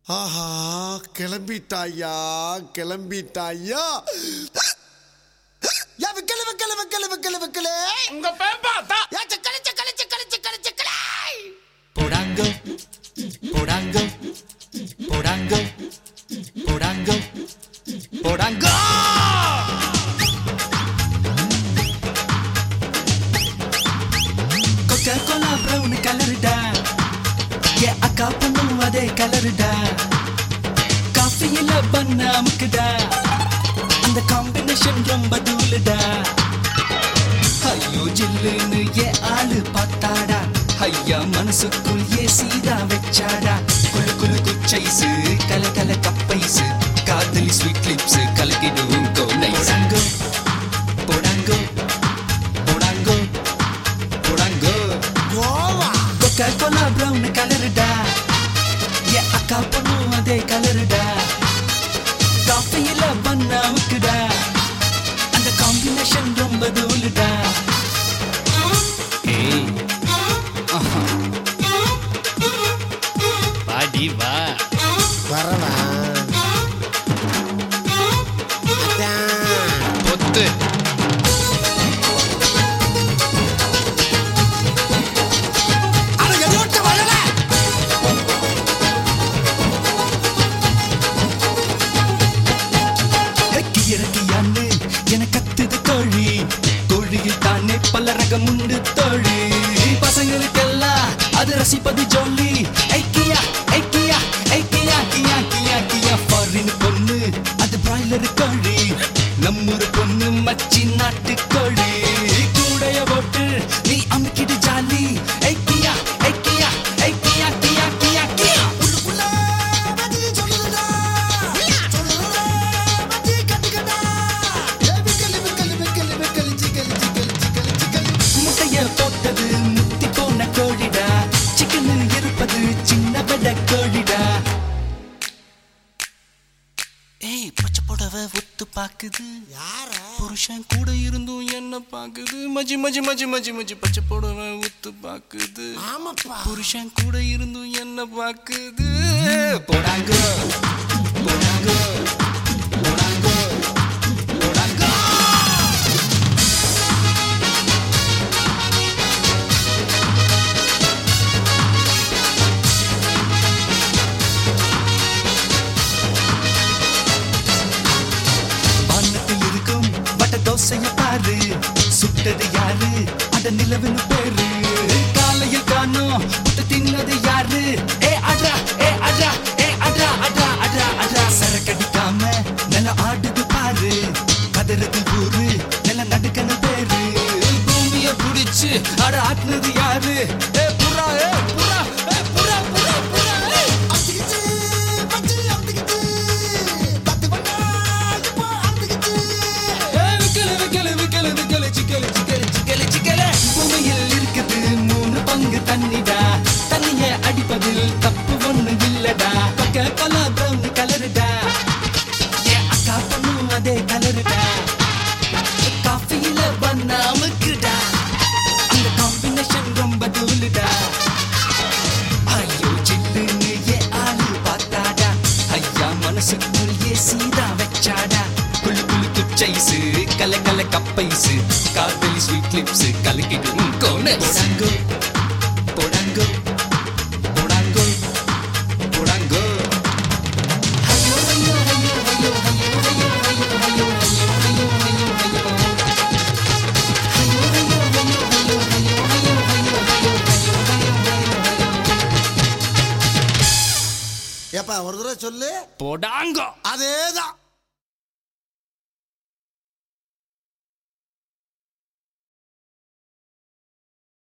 ஆஹா, கிளம்பிட்டாயா கிளம்பிட்டாயா. விக்கல விக்கல விக்கல விக்கல விக்கல உங்க பேம்பாத்தா சக்கல சக்கல சக்கல சக்கல சக்கல போடாங்கோ போடாங்கோ போடாங்கோ போடாங்கோ போடாங்கோ. கொக்கா கோலா ப்ரௌன் கலருடா, ஏ அக்கா பொண்ணும் அதே கலருடா. காஃபியில பண்ண அமுக்குடா, அந்த காம்பினேஷன் ரொம்ப தூளுடா. ஐயோ ஜில்லுன்னு ஏ ஆளு பார்த்தாடா, ஐயா மனசுக்குள் ஏ சீதா வச்சாடா. குளு குளு குச்சைசு கல கல கப்பைசு காதலி ஸ்வீட் லிப்ஸ் கலக்கிடும் கோனைஸ். போடாங்கோ போடாங்கோ போடாங்கோ கோவா கொக்கா கோலா ப்ரௌன் கலருடா, ஏ அக்கா பொண்ணும் அதே கலருடா. காஃபியில பண்ண அமுக்குடா, அந்த காம்பினேஷன் ரொம்ப தூளுடா. ஏய் வாடி வா வரவா பொத்து. இறக்கியான்னு என கத்துது கோழி, கோழியில் தானே பல ரகம் உண்டு தோழி. பசங்களுக்கெல்லாம் அது ரசிப்பது ஜோலி. ஐக்கியா ஐக்கியா ஐக்கியா கியா கியா கியா. ஃபாரின் பொண்ணு அது பிராய்லர் கோழி, நம்மூர் பொண்ணு மச்சி நாட்டு கோழி. கூடைய போட்டு நீ அமுக்கிடு ஜாலி. ஐக்கியா ஐக்கியா ஐக்கியா கியா கியா கியா. முட்டைய போட்டது முத்தி போன கோழிடா, சிக்கன் இருப்பது சின்ன பட கோழிடா. ஏய் பச்சை புடவை ஒத்து பாக்குது, புருஷன் கூட இருந்தும் என்ன பாக்குது. மஜி மஜி மஜி மஜி மஜி பச்சை புடவை ஒத்து பாக்குது, புருஷன் கூட இருந்தும் என்ன பாக்குது. போடாங்கோ போடாங்கோ போடாங்கோ போடாங்கோ. தோசைய பாரு, சுட்டது யாரு அட நிலவுன்னு பேரு. காலையில் காணோம் புட்டு தின்னது யாரு. ஏ அட்ரா ஏ அட்ரா ஏ அட்ரா அட்ரா அட்ரா அட்ரா. சரக்கடிக்காம நில ஆடுது பாரு, கதறது ஊரு நில நடுக்கன பேரு. பூமிய புடிச்சு அட ஆட்டுனது யாரு. ஏ புறா ஏ புறா ஏ புறா புறா புறா. பூமியில் இருக்குது 3 பங்கு தண்ணிடா, தண்ணிய அடிப்பதில் தப்பு ஒண்ணு இல்லடா. பக்க கோலா ப்ரௌன் கலருடா, ஏ அக்கா பொண்ணும் அதே கலருடா. காஃபியில பண்ண அமுக்குடா, அந்த காம்பினேஷன் ரொம்ப தூளுடா. ஐயோ ஜில்லுன்னு ஏ ஆளு பார்த்தாடா, ஐயா மனசுக்குள் ஏ சீதா வச்சாடா. குளு குளு குச்சைசு கல கல கப்பைசு காதலி ஸ்வீட் லிப்ஸ் கலக்கிடும் கோனஸ். போடாங்கோ போடாங்கோ போடாங்கோ. ஐயோ ஐயோ ஐயோ ஐயோ ஐயோ ஐயோ ஐயோ ஐயோ ஐயோ ஐயோ ஐயோ. ஐயோ ஐயோ ஐயோ ஐயோ ஐயோ ஐயோ ஐயோ. ஏப்பா ஒரு தடவை சொல்லு. போடாங்கோ அதேதான்.